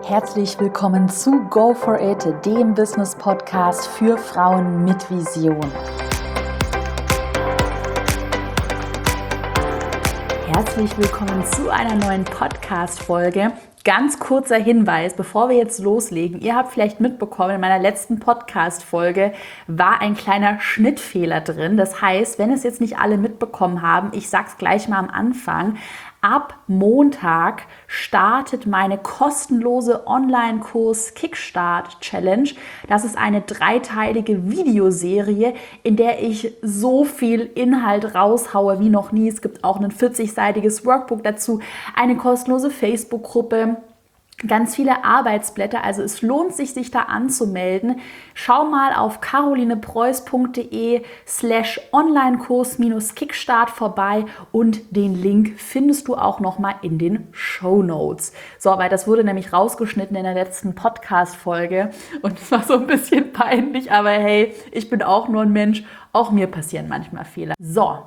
Herzlich willkommen zu Go For It, dem Business-Podcast für Frauen mit Vision. Herzlich willkommen zu einer neuen Podcast-Folge. Ganz kurzer Hinweis, bevor wir jetzt loslegen. Ihr habt vielleicht mitbekommen, in meiner letzten Podcast-Folge war ein kleiner Schnittfehler drin. Das heißt, wenn es jetzt nicht alle mitbekommen haben, ich sag's gleich mal am Anfang, ab Montag startet meine kostenlose Online-Kurs Kickstart Challenge. Das ist eine 3-teilige Videoserie, in der ich so viel Inhalt raushaue wie noch nie. Es gibt auch ein 40-seitiges Workbook dazu, eine kostenlose Facebook-Gruppe, ganz viele Arbeitsblätter, also es lohnt sich, sich da anzumelden. Schau mal auf caroline-preuss.de/Onlinekurs-Kickstart vorbei und den Link findest du auch nochmal in den Shownotes. So, weil das wurde nämlich rausgeschnitten in der letzten Podcast-Folge und es war so ein bisschen peinlich, aber hey, ich bin auch nur ein Mensch, auch mir passieren manchmal Fehler. So,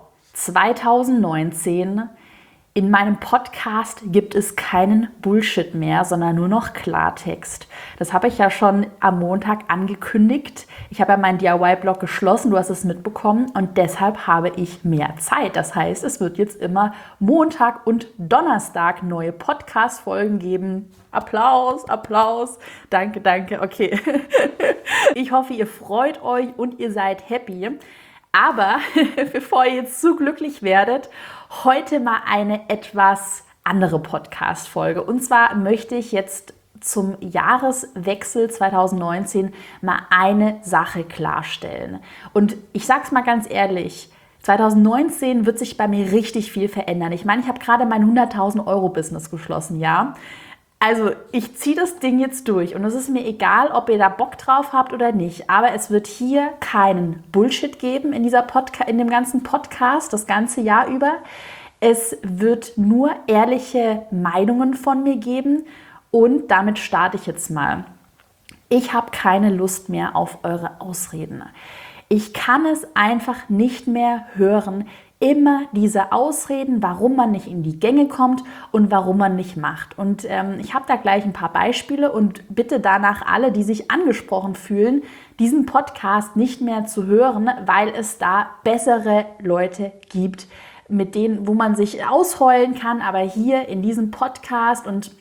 2019. In meinem Podcast gibt es keinen Bullshit mehr, sondern nur noch Klartext. Das habe ich ja schon am Montag angekündigt. Ich habe ja meinen DIY-Blog geschlossen, du hast es mitbekommen und deshalb habe ich mehr Zeit. Das heißt, es wird jetzt immer Montag und Donnerstag neue Podcast-Folgen geben. Applaus, Applaus. Danke, danke. Okay. Ich hoffe, ihr freut euch und ihr seid happy. Aber bevor ihr jetzt zu glücklich werdet, heute mal eine etwas andere Podcast-Folge. Und zwar möchte ich jetzt zum Jahreswechsel 2019 mal eine Sache klarstellen. Und ich sage es mal ganz ehrlich, 2019 wird sich bei mir richtig viel verändern. Ich meine, ich habe gerade mein 100.000 Euro Business geschlossen, ja. Also ich ziehe das Ding jetzt durch und es ist mir egal, ob ihr da Bock drauf habt oder nicht, aber es wird hier keinen Bullshit geben in dem ganzen Podcast, das ganze Jahr über. Es wird nur ehrliche Meinungen von mir geben und damit starte ich jetzt mal. Ich habe keine Lust mehr auf eure Ausreden. Ich kann es einfach nicht mehr hören, immer diese Ausreden, warum man nicht in die Gänge kommt und warum man nicht macht. Und ich habe da gleich ein paar Beispiele und bitte danach alle, die sich angesprochen fühlen, diesen Podcast nicht mehr zu hören, weil es da bessere Leute gibt, mit denen, wo man sich ausheulen kann. Aber hier in diesem Podcast und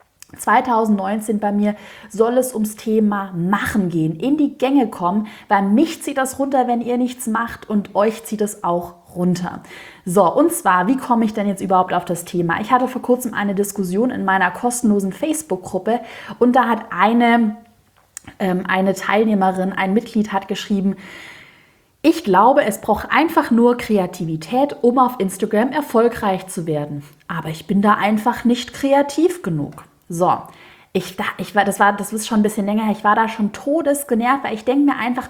2019 bei mir soll es ums Thema Machen gehen, in die Gänge kommen, weil mich zieht das runter, wenn ihr nichts macht und euch zieht es auch runter. So, und zwar, wie komme ich denn jetzt überhaupt auf das Thema? Ich hatte vor kurzem eine Diskussion in meiner kostenlosen Facebook-Gruppe und da hat eine Teilnehmerin, ein Mitglied hat geschrieben, ich glaube, es braucht einfach nur Kreativität, um auf Instagram erfolgreich zu werden. Aber ich bin da einfach nicht kreativ genug. So, das ist schon ein bisschen länger her, ich war da schon todesgenervt, weil ich denke mir einfach,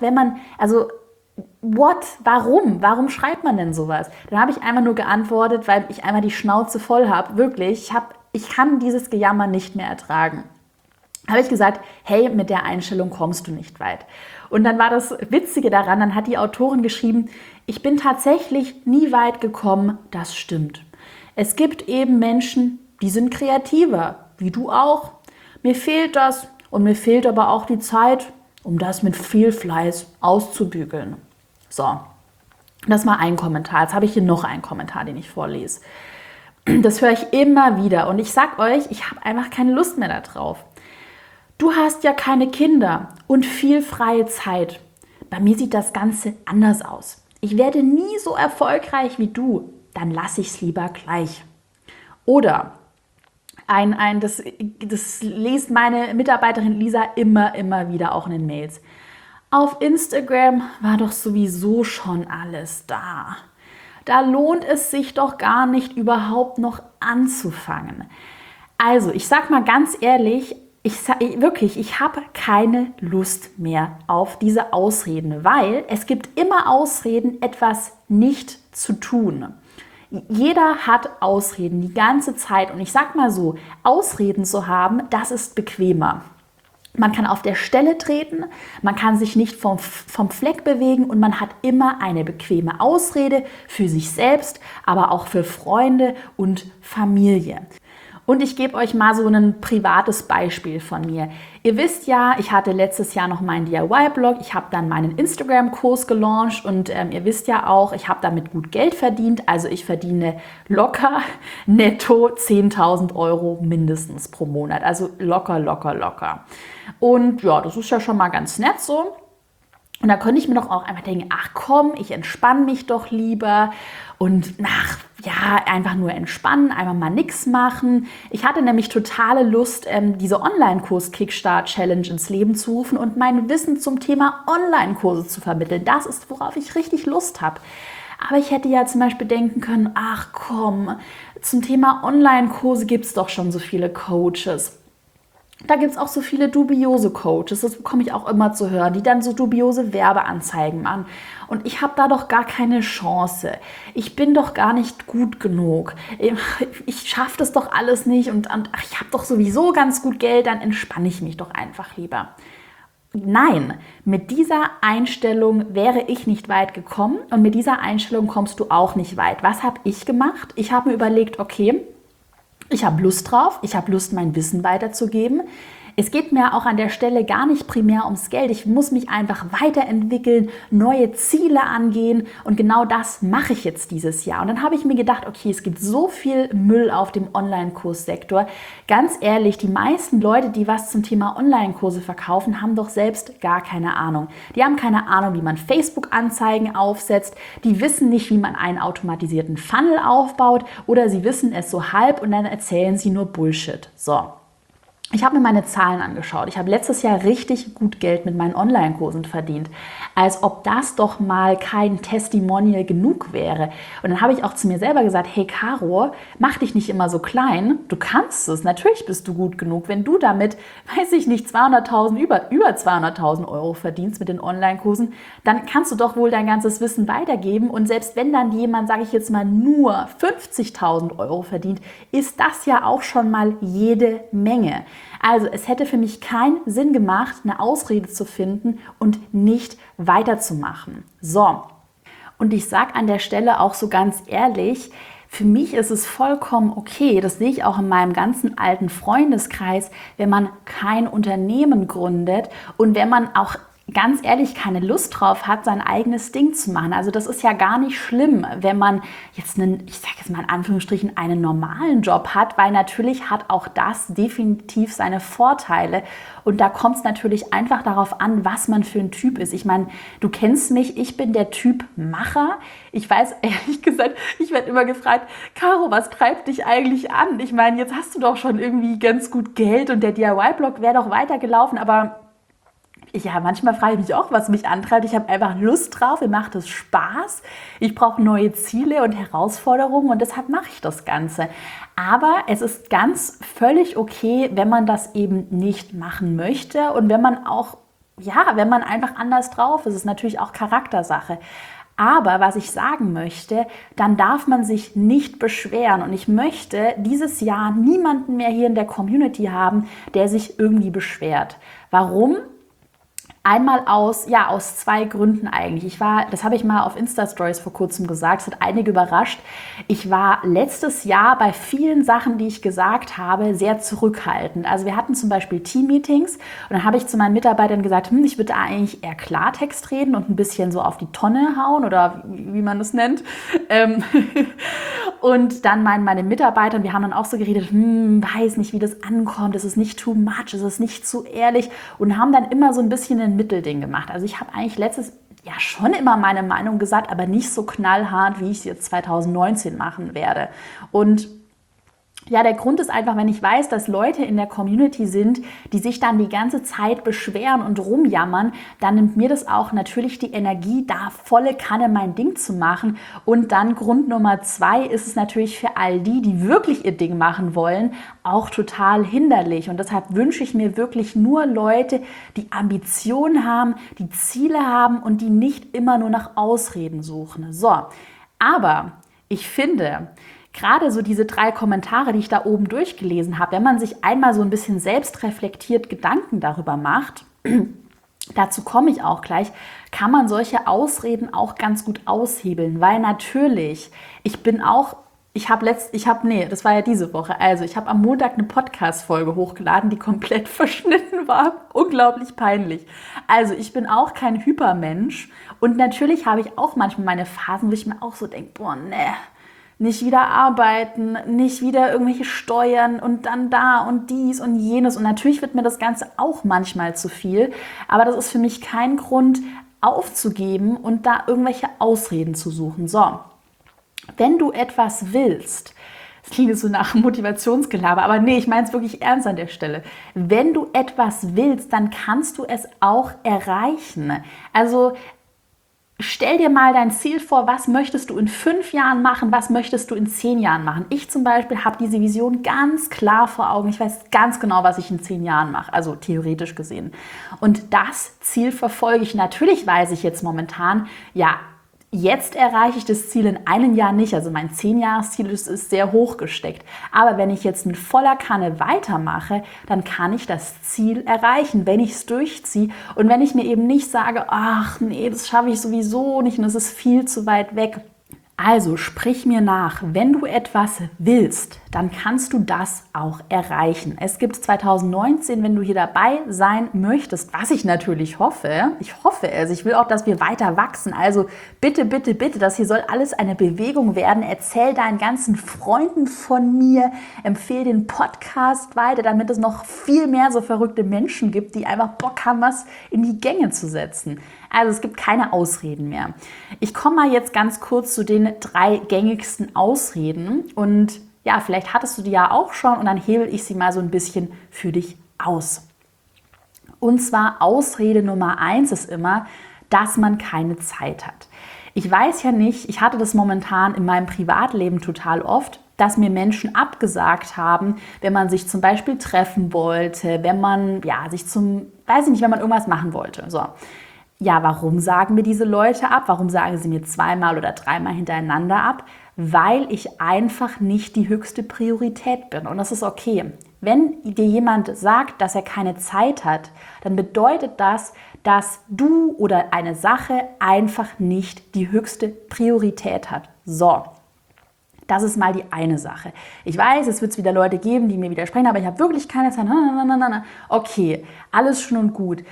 warum schreibt man denn sowas? Dann habe ich einfach nur geantwortet, weil ich einmal die Schnauze voll habe, wirklich, ich kann dieses Gejammer nicht mehr ertragen. Habe ich gesagt, hey, mit der Einstellung kommst du nicht weit. Und dann war das Witzige daran, dann hat die Autorin geschrieben, ich bin tatsächlich nie weit gekommen, das stimmt. Es gibt eben Menschen, die sind kreativer, wie du auch. Mir fehlt das und mir fehlt aber auch die Zeit, um das mit viel Fleiß auszubügeln. So, das war ein Kommentar. Jetzt habe ich hier noch einen Kommentar, den ich vorlese. Das höre ich immer wieder und ich sag euch, ich habe einfach keine Lust mehr darauf. Du hast ja keine Kinder und viel freie Zeit. Bei mir sieht das Ganze anders aus. Ich werde nie so erfolgreich wie du. Dann lasse ich es lieber gleich. Oder das liest meine Mitarbeiterin Lisa immer wieder auch in den Mails. Auf Instagram war doch sowieso schon alles da. Da lohnt es sich doch gar nicht, überhaupt noch anzufangen. Also, ich sag mal ganz ehrlich, ich habe keine Lust mehr auf diese Ausreden, weil es gibt immer Ausreden, etwas nicht zu tun. Jeder hat Ausreden die ganze Zeit und ich sag mal so, Ausreden zu haben, das ist bequemer. Man kann auf der Stelle treten, man kann sich nicht vom Fleck bewegen und man hat immer eine bequeme Ausrede für sich selbst, aber auch für Freunde und Familie. Und ich gebe euch mal so ein privates Beispiel von mir. Ihr wisst ja, ich hatte letztes Jahr noch meinen DIY-Blog, ich habe dann meinen Instagram-Kurs gelauncht und ihr wisst ja auch, ich habe damit gut Geld verdient. Also ich verdiene locker netto 10.000 Euro mindestens pro Monat. Also locker, locker, locker. Und ja, das ist ja schon mal ganz nett so. Und da könnte ich mir doch auch einfach denken, ach komm, ich entspanne mich doch lieber und einfach nur entspannen, einfach mal nichts machen. Ich hatte nämlich totale Lust, diese Online-Kurs-Kickstart-Challenge ins Leben zu rufen und mein Wissen zum Thema Online-Kurse zu vermitteln. Das ist, worauf ich richtig Lust habe. Aber ich hätte ja zum Beispiel denken können, ach komm, zum Thema Online-Kurse gibt es doch schon so viele Coaches. Da gibt es auch so viele dubiose Coaches, das bekomme ich auch immer zu hören, die dann so dubiose Werbeanzeigen machen. Und ich habe da doch gar keine Chance. Ich bin doch gar nicht gut genug. Ich schaffe das doch alles nicht und ich habe doch sowieso ganz gut Geld, dann entspanne ich mich doch einfach lieber. Nein, mit dieser Einstellung wäre ich nicht weit gekommen und mit dieser Einstellung kommst du auch nicht weit. Was habe ich gemacht? Ich habe mir überlegt, okay, ich habe Lust drauf, ich habe Lust, mein Wissen weiterzugeben. Es geht mir auch an der Stelle gar nicht primär ums Geld. Ich muss mich einfach weiterentwickeln, neue Ziele angehen und genau das mache ich jetzt dieses Jahr. Und dann habe ich mir gedacht, okay, es gibt so viel Müll auf dem Online-Kurssektor. Ganz ehrlich, die meisten Leute, die was zum Thema Online-Kurse verkaufen, haben doch selbst gar keine Ahnung. Die haben keine Ahnung, wie man Facebook-Anzeigen aufsetzt. Die wissen nicht, wie man einen automatisierten Funnel aufbaut oder sie wissen es so halb und dann erzählen sie nur Bullshit. So. Ich habe mir meine Zahlen angeschaut. Ich habe letztes Jahr richtig gut Geld mit meinen Online-Kursen verdient. Als ob das doch mal kein Testimonial genug wäre. Und dann habe ich auch zu mir selber gesagt, hey Caro, mach dich nicht immer so klein. Du kannst es. Natürlich bist du gut genug. Wenn du damit, weiß ich nicht, über 200.000 Euro verdienst mit den Online-Kursen, dann kannst du doch wohl dein ganzes Wissen weitergeben. Und selbst wenn dann jemand, sage ich jetzt mal, nur 50.000 Euro verdient, ist das ja auch schon mal jede Menge. Also es hätte für mich keinen Sinn gemacht, eine Ausrede zu finden und nicht weiterzumachen. So, und ich sage an der Stelle auch so ganz ehrlich, für mich ist es vollkommen okay, das sehe ich auch in meinem ganzen alten Freundeskreis, wenn man kein Unternehmen gründet und wenn man auch ganz ehrlich keine Lust drauf hat, sein eigenes Ding zu machen. Also das ist ja gar nicht schlimm, wenn man jetzt ich sage jetzt mal in Anführungsstrichen, einen normalen Job hat, weil natürlich hat auch das definitiv seine Vorteile. Und da kommt es natürlich einfach darauf an, was man für ein Typ ist. Ich meine, du kennst mich, ich bin der Typ Macher. Ich weiß, ehrlich gesagt, ich werde immer gefragt, Caro, was treibt dich eigentlich an? Ich meine, jetzt hast du doch schon irgendwie ganz gut Geld und der DIY-Blog wäre doch weitergelaufen, aber ja, manchmal frage ich mich auch, was mich antreibt. Ich habe einfach Lust drauf, mir macht es Spaß. Ich brauche neue Ziele und Herausforderungen und deshalb mache ich das Ganze. Aber es ist ganz völlig okay, wenn man das eben nicht machen möchte und wenn man einfach anders drauf ist. Es ist natürlich auch Charaktersache. Aber was ich sagen möchte, dann darf man sich nicht beschweren. Und ich möchte dieses Jahr niemanden mehr hier in der Community haben, der sich irgendwie beschwert. Warum? Einmal aus zwei Gründen eigentlich. Das habe ich mal auf Insta-Stories vor kurzem gesagt, es hat einige überrascht. Ich war letztes Jahr bei vielen Sachen, die ich gesagt habe, sehr zurückhaltend. Also wir hatten zum Beispiel Team-Meetings und dann habe ich zu meinen Mitarbeitern gesagt, ich würde eigentlich eher Klartext reden und ein bisschen so auf die Tonne hauen oder wie man das nennt. Und dann meinen meine Mitarbeiter, wir haben dann auch so geredet, weiß nicht, wie das ankommt, es ist nicht too much, es ist nicht zu ehrlich und haben dann immer so ein bisschen ein Mittelding gemacht. Also ich habe eigentlich letztes Jahr schon immer meine Meinung gesagt, aber nicht so knallhart, wie ich es jetzt 2019 machen werde. Und ja, der Grund ist einfach, wenn ich weiß, dass Leute in der Community sind, die sich dann die ganze Zeit beschweren und rumjammern, dann nimmt mir das auch natürlich die Energie, da volle Kanne mein Ding zu machen. Und dann Grund Nummer 2 ist es natürlich für all die, die wirklich ihr Ding machen wollen, auch total hinderlich. Und deshalb wünsche ich mir wirklich nur Leute, die Ambitionen haben, die Ziele haben und die nicht immer nur nach Ausreden suchen. So, aber ich finde, gerade so diese 3 Kommentare, die ich da oben durchgelesen habe, wenn man sich einmal so ein bisschen selbst reflektiert Gedanken darüber macht, dazu komme ich auch gleich, kann man solche Ausreden auch ganz gut aushebeln, weil natürlich, ich bin auch das war ja diese Woche. Also, ich habe am Montag eine Podcast-Folge hochgeladen, die komplett verschnitten war. Unglaublich peinlich. Also, ich bin auch kein Hypermensch. Und natürlich habe ich auch manchmal meine Phasen, wo ich mir auch so denke, boah, ne, nicht wieder arbeiten, nicht wieder irgendwelche Steuern und dann da und dies und jenes. Und natürlich wird mir das Ganze auch manchmal zu viel. Aber das ist für mich kein Grund, aufzugeben und da irgendwelche Ausreden zu suchen. So. Wenn du etwas willst, das klingt so nach Motivationsgelaber, aber nee, ich meine es wirklich ernst an der Stelle. Wenn du etwas willst, dann kannst du es auch erreichen. Also stell dir mal dein Ziel vor, was möchtest du in 5 Jahren machen, was möchtest du in 10 Jahren machen. Ich zum Beispiel habe diese Vision ganz klar vor Augen. Ich weiß ganz genau, was ich in 10 Jahren mache, also theoretisch gesehen. Und das Ziel verfolge ich. Natürlich weiß ich jetzt momentan, ja, jetzt erreiche ich das Ziel in einem Jahr nicht. Also mein 10-Jahres-Ziel ist sehr hoch gesteckt. Aber wenn ich jetzt mit voller Kanne weitermache, dann kann ich das Ziel erreichen, wenn ich es durchziehe. Und wenn ich mir eben nicht sage, ach nee, das schaffe ich sowieso nicht und es ist viel zu weit weg. Also sprich mir nach, wenn du etwas willst, dann kannst du das auch erreichen. Es gibt 2019, wenn du hier dabei sein möchtest, was ich natürlich hoffe, ich will auch, dass wir weiter wachsen. Also bitte, bitte, bitte, das hier soll alles eine Bewegung werden. Erzähl deinen ganzen Freunden von mir, empfehle den Podcast weiter, damit es noch viel mehr so verrückte Menschen gibt, die einfach Bock haben, was in die Gänge zu setzen. Also es gibt keine Ausreden mehr. Ich komme mal jetzt ganz kurz zu den 3 gängigsten Ausreden und ja, vielleicht hattest du die ja auch schon und dann hebel ich sie mal so ein bisschen für dich aus. Und zwar Ausrede Nummer 1 ist immer, dass man keine Zeit hat. Ich weiß ja nicht, ich hatte das momentan in meinem Privatleben total oft, dass mir Menschen abgesagt haben, wenn man sich zum Beispiel treffen wollte, wenn man wenn man irgendwas machen wollte. So. Ja, warum sagen mir diese Leute ab? Warum sagen sie mir 2-mal oder 3-mal hintereinander ab? Weil ich einfach nicht die höchste Priorität bin. Und das ist okay. Wenn dir jemand sagt, dass er keine Zeit hat, dann bedeutet das, dass du oder eine Sache einfach nicht die höchste Priorität hat. So. Das ist mal die eine Sache. Ich weiß, es wird wieder Leute geben, die mir widersprechen, aber ich habe wirklich keine Zeit. Okay, alles schön und gut.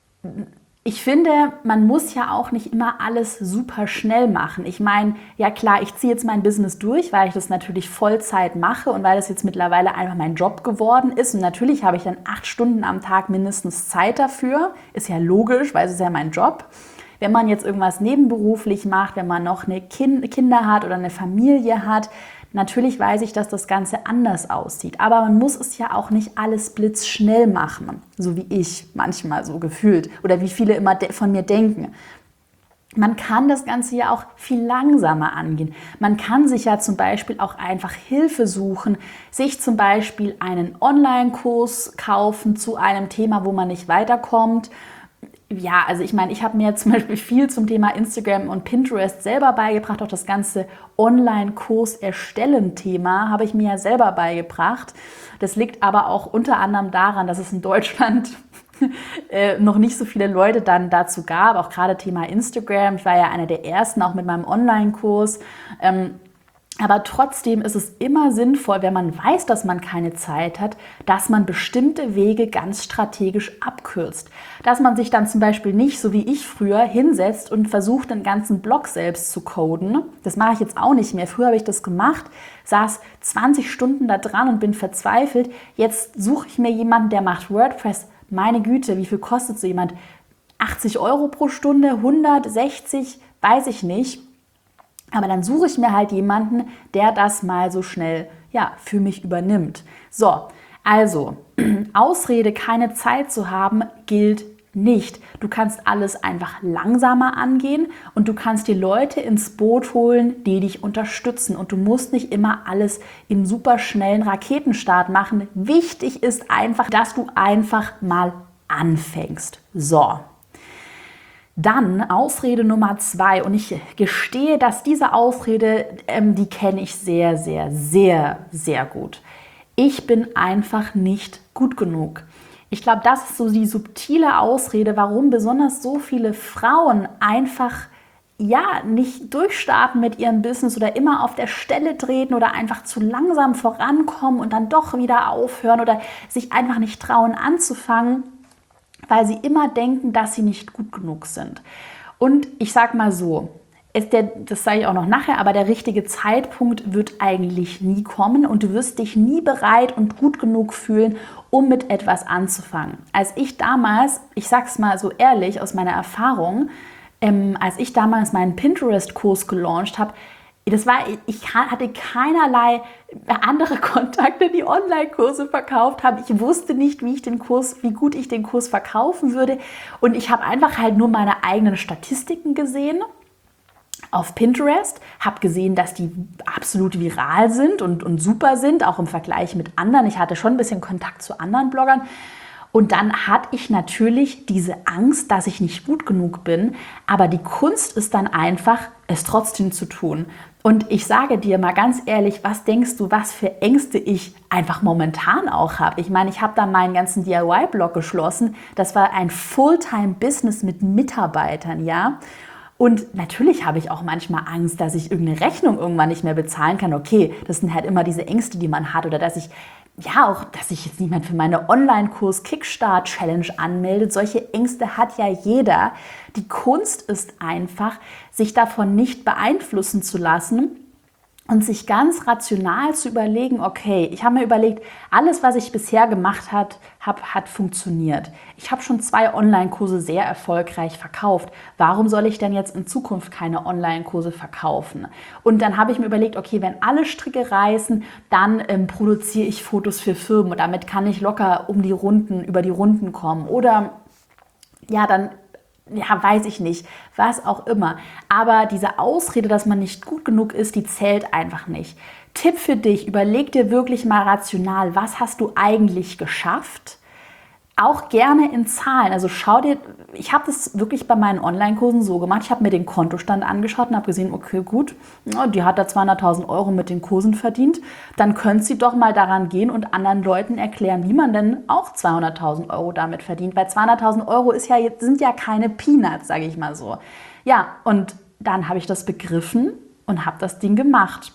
Ich finde, man muss ja auch nicht immer alles super schnell machen. Ich meine, ja klar, ich ziehe jetzt mein Business durch, weil ich das natürlich Vollzeit mache und weil das jetzt mittlerweile einfach mein Job geworden ist. Und natürlich habe ich dann 8 Stunden am Tag mindestens Zeit dafür. Ist ja logisch, weil es ist ja mein Job. Wenn man jetzt irgendwas nebenberuflich macht, wenn man noch eine Kinder hat oder eine Familie hat, natürlich weiß ich, dass das Ganze anders aussieht. Aber man muss es ja auch nicht alles blitzschnell machen, so wie ich manchmal so gefühlt oder wie viele immer von mir denken. Man kann das Ganze ja auch viel langsamer angehen. Man kann sich ja zum Beispiel auch einfach Hilfe suchen, sich zum Beispiel einen Online-Kurs kaufen zu einem Thema, wo man nicht weiterkommt. Ja, also ich meine, ich habe mir zum Beispiel viel zum Thema Instagram und Pinterest selber beigebracht. Auch das ganze Online-Kurs-Erstellen-Thema habe ich mir ja selber beigebracht. Das liegt aber auch unter anderem daran, dass es in Deutschland noch nicht so viele Leute dann dazu gab. Auch gerade Thema Instagram. Ich war ja einer der Ersten, auch mit meinem Online-Kurs. Aber trotzdem ist es immer sinnvoll, wenn man weiß, dass man keine Zeit hat, dass man bestimmte Wege ganz strategisch abkürzt. Dass man sich dann zum Beispiel nicht, so wie ich früher, hinsetzt und versucht, den ganzen Blog selbst zu coden. Das mache ich jetzt auch nicht mehr. Früher habe ich das gemacht, saß 20 Stunden da dran und bin verzweifelt. Jetzt suche ich mir jemanden, der macht WordPress. Meine Güte, wie viel kostet so jemand? 80 Euro pro Stunde, 160, weiß ich nicht. Aber dann suche ich mir halt jemanden, der das mal so schnell für mich übernimmt. So, also Ausrede, keine Zeit zu haben, gilt nicht. Du kannst alles einfach langsamer angehen und du kannst dir Leute ins Boot holen, die dich unterstützen. Und du musst nicht immer alles im superschnellen Raketenstart machen. Wichtig ist einfach, dass du einfach mal anfängst. So. Dann Ausrede Nummer 2 und ich gestehe, dass diese Ausrede, die kenne ich sehr, sehr, sehr, sehr gut. Ich bin einfach nicht gut genug. Ich glaube, das ist so die subtile Ausrede, warum besonders so viele Frauen einfach ja, nicht durchstarten mit ihrem Business oder immer auf der Stelle treten oder einfach zu langsam vorankommen und dann doch wieder aufhören oder sich einfach nicht trauen anzufangen, weil sie immer denken, dass sie nicht gut genug sind. Und ich sage mal so, das sage ich auch noch nachher, aber der richtige Zeitpunkt wird eigentlich nie kommen und du wirst dich nie bereit und gut genug fühlen, um mit etwas anzufangen. Als ich damals, ich sage es mal so ehrlich aus meiner Erfahrung, als ich damals meinen Pinterest-Kurs gelauncht habe, ich hatte keinerlei andere Kontakte, die Online-Kurse verkauft haben. Ich wusste nicht, wie gut ich den Kurs verkaufen würde. Und ich habe einfach halt nur meine eigenen Statistiken gesehen auf Pinterest, habe gesehen, dass die absolut viral sind und super sind, auch im Vergleich mit anderen. Ich hatte schon ein bisschen Kontakt zu anderen Bloggern. Und dann hatte ich natürlich diese Angst, dass ich nicht gut genug bin. Aber die Kunst ist dann einfach, es trotzdem zu tun. Und ich sage dir mal ganz ehrlich, was denkst du, was für Ängste ich einfach momentan auch habe? Ich meine, ich habe da meinen ganzen DIY-Blog geschlossen. Das war ein Fulltime-Business mit Mitarbeitern, ja. Und natürlich habe ich auch manchmal Angst, dass ich irgendeine Rechnung irgendwann nicht mehr bezahlen kann. Okay, das sind halt immer diese Ängste, die man hat. Oder dass ich jetzt niemand für meine Online-Kurs-Kickstart-Challenge anmeldet. Solche Ängste hat ja jeder. Die Kunst ist einfach, sich davon nicht beeinflussen zu lassen und sich ganz rational zu überlegen, okay, ich habe mir überlegt, alles, was ich bisher gemacht habe, hat funktioniert. Ich habe schon 2 Online-Kurse sehr erfolgreich verkauft. Warum soll ich denn jetzt in Zukunft keine Online-Kurse verkaufen? Und dann habe ich mir überlegt, okay, wenn alle Stricke reißen, dann produziere ich Fotos für Firmen und damit kann ich locker über die Runden kommen. Oder ja, dann weiß ich nicht, was auch immer. Aber diese Ausrede, dass man nicht gut genug ist, die zählt einfach nicht. Tipp für dich, überleg dir wirklich mal rational, was hast du eigentlich geschafft? Auch gerne in Zahlen. Also schau dir, ich habe das wirklich bei meinen Online-Kursen so gemacht. Ich habe mir den Kontostand angeschaut und habe gesehen, okay, gut, die hat da 200.000 Euro mit den Kursen verdient. Dann könnte sie doch mal daran gehen und anderen Leuten erklären, wie man denn auch 200.000 Euro damit verdient. Weil 200.000 Euro sind ja keine Peanuts, sage ich mal so. Ja, und dann habe ich das begriffen und habe das Ding gemacht.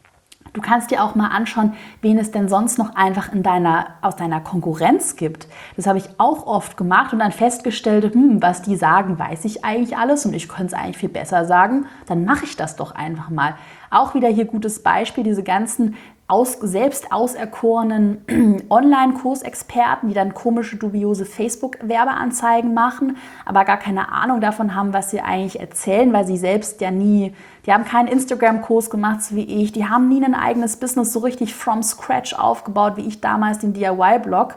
Du kannst dir auch mal anschauen, wen es denn sonst noch einfach aus deiner Konkurrenz gibt. Das habe ich auch oft gemacht und dann festgestellt, was die sagen, weiß ich eigentlich alles und ich könnte es eigentlich viel besser sagen. Dann mache ich das doch einfach mal. Auch wieder hier gutes Beispiel, diese ganzen selbst auserkorenen Online-Kursexperten, die dann komische, dubiose Facebook-Werbeanzeigen machen, aber gar keine Ahnung davon haben, was sie eigentlich erzählen, weil sie selbst die haben keinen Instagram-Kurs gemacht, so wie ich, die haben nie ein eigenes Business so richtig from scratch aufgebaut, wie ich damals den DIY-Blog.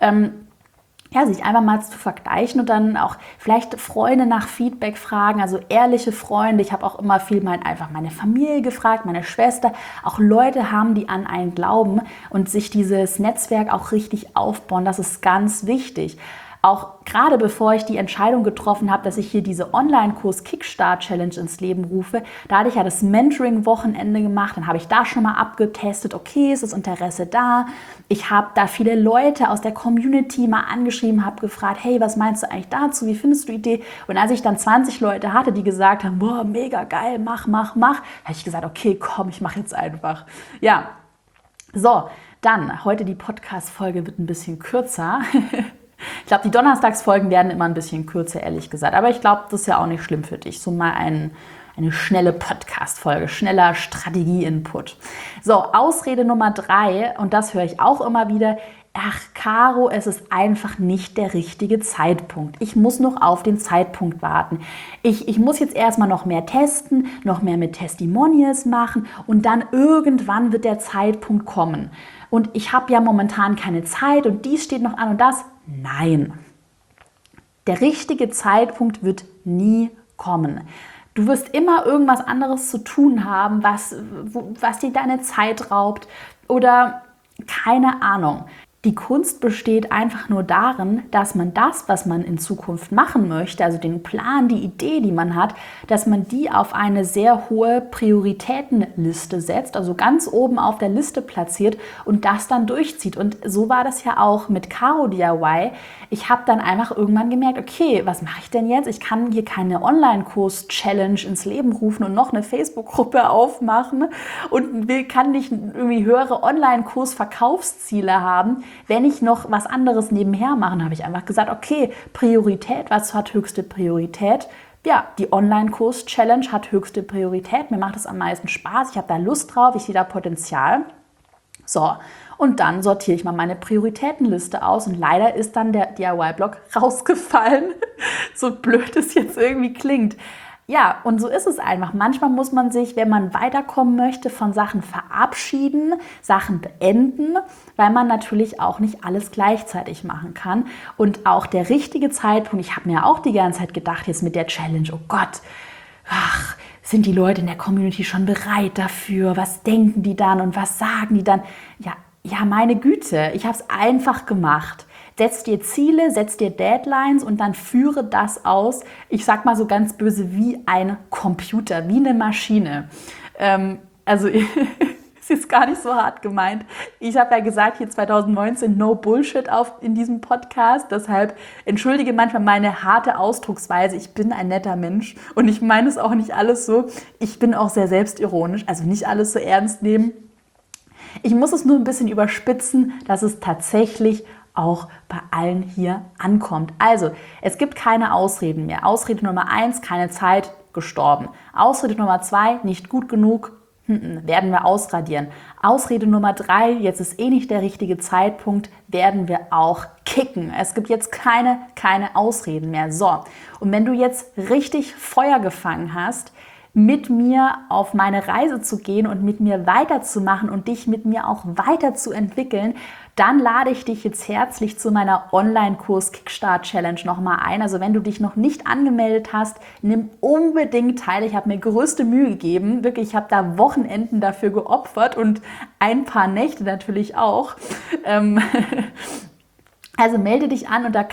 Sich einfach mal zu vergleichen und dann auch vielleicht Freunde nach Feedback fragen, also ehrliche Freunde. Ich habe auch immer viel einfach meine Familie gefragt, meine Schwester, auch Leute haben, die an einen glauben und sich dieses Netzwerk auch richtig aufbauen. Das ist ganz wichtig. Auch gerade bevor ich die Entscheidung getroffen habe, dass ich hier diese Online-Kurs-Kickstart-Challenge ins Leben rufe, da hatte ich ja das Mentoring-Wochenende gemacht, dann habe ich da schon mal abgetestet, okay, ist das Interesse da? Ich habe da viele Leute aus der Community mal angeschrieben, habe gefragt, hey, was meinst du eigentlich dazu? Wie findest du die Idee? Und als ich dann 20 Leute hatte, die gesagt haben, boah, mega geil, mach, habe ich gesagt, okay, komm, ich mache jetzt einfach. Ja, so, dann, heute die Podcast-Folge wird ein bisschen kürzer. Ich glaube, die Donnerstagsfolgen werden immer ein bisschen kürzer, ehrlich gesagt. Aber ich glaube, das ist ja auch nicht schlimm für dich. So mal eine schnelle Podcast-Folge, schneller Strategie-Input. So, Ausrede Nummer 3, und das höre ich auch immer wieder. Ach, Caro, es ist einfach nicht der richtige Zeitpunkt. Ich muss noch auf den Zeitpunkt warten. Ich muss jetzt erstmal noch mehr testen, noch mehr mit Testimonials machen und dann irgendwann wird der Zeitpunkt kommen. Und ich habe ja momentan keine Zeit und dies steht noch an und das. Nein, der richtige Zeitpunkt wird nie kommen. Du wirst immer irgendwas anderes zu tun haben, was dir deine Zeit raubt oder keine Ahnung. Die Kunst besteht einfach nur darin, dass man das, was man in Zukunft machen möchte, also den Plan, die Idee, die man hat, dass man die auf eine sehr hohe Prioritätenliste setzt, also ganz oben auf der Liste platziert und das dann durchzieht. Und so war das ja auch mit Caro DIY. Ich habe dann einfach irgendwann gemerkt, okay, was mache ich denn jetzt? Ich kann hier keine Online-Kurs-Challenge ins Leben rufen und noch eine Facebook-Gruppe aufmachen und kann nicht irgendwie höhere Online-Kurs-Verkaufsziele haben, wenn ich noch was anderes nebenher mache. Habe ich einfach gesagt, okay, Priorität, was hat höchste Priorität? Ja, die Online-Kurs-Challenge hat höchste Priorität. Mir macht es am meisten Spaß. Ich habe da Lust drauf, ich sehe da Potenzial. So, und dann sortiere ich mal meine Prioritätenliste aus und leider ist dann der DIY-Blog rausgefallen. So blöd es jetzt irgendwie klingt. Ja, und so ist es einfach. Manchmal muss man sich, wenn man weiterkommen möchte, von Sachen verabschieden, Sachen beenden, weil man natürlich auch nicht alles gleichzeitig machen kann. Und auch der richtige Zeitpunkt, ich habe mir auch die ganze Zeit gedacht, jetzt mit der Challenge, oh Gott, sind die Leute in der Community schon bereit dafür? Was denken die dann und was sagen die dann? Ja, meine Güte, ich habe es einfach gemacht. Setz dir Ziele, setz dir Deadlines und dann führe das aus, ich sag mal so ganz böse, wie ein Computer, wie eine Maschine. Also ist jetzt gar nicht so hart gemeint. Ich habe ja gesagt, hier 2019 no Bullshit in diesem Podcast. Deshalb entschuldige manchmal meine harte Ausdrucksweise. Ich bin ein netter Mensch und ich meine es auch nicht alles so. Ich bin auch sehr selbstironisch, also nicht alles so ernst nehmen. Ich muss es nur ein bisschen überspitzen, dass es tatsächlich auch bei allen hier ankommt. Also, es gibt keine Ausreden mehr. Ausrede Nummer 1, keine Zeit, gestorben. Ausrede Nummer 2, nicht gut genug, werden wir ausradieren. Ausrede Nummer 3, jetzt ist eh nicht der richtige Zeitpunkt, werden wir auch kicken. Es gibt jetzt keine Ausreden mehr. So, und wenn du jetzt richtig Feuer gefangen hast, mit mir auf meine Reise zu gehen und mit mir weiterzumachen und dich mit mir auch weiterzuentwickeln, dann lade ich dich jetzt herzlich zu meiner Online-Kurs-Kickstart-Challenge nochmal ein. Also wenn du dich noch nicht angemeldet hast, nimm unbedingt teil. Ich habe mir größte Mühe gegeben. Wirklich, ich habe da Wochenenden dafür geopfert und ein paar Nächte natürlich auch. Also melde dich an unter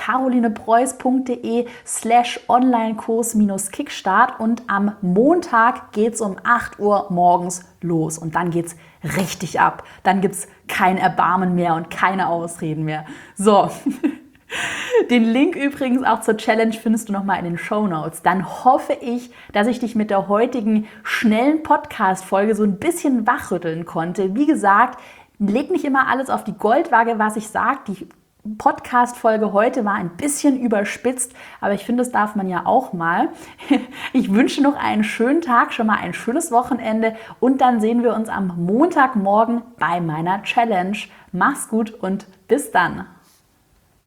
carolinpreuß.de/Onlinekurs-Kickstart und am Montag geht es um 8 Uhr morgens los und dann geht's richtig ab. Dann gibt es kein Erbarmen mehr und keine Ausreden mehr. So, den Link übrigens auch zur Challenge findest du nochmal in den Shownotes. Dann hoffe ich, dass ich dich mit der heutigen schnellen Podcast-Folge so ein bisschen wachrütteln konnte. Wie gesagt, leg nicht immer alles auf die Goldwaage, was ich sage. Die Podcast-Folge heute war ein bisschen überspitzt, aber ich finde, das darf man ja auch mal. Ich wünsche noch einen schönen Tag, schon mal ein schönes Wochenende und dann sehen wir uns am Montagmorgen bei meiner Challenge. Mach's gut und bis dann!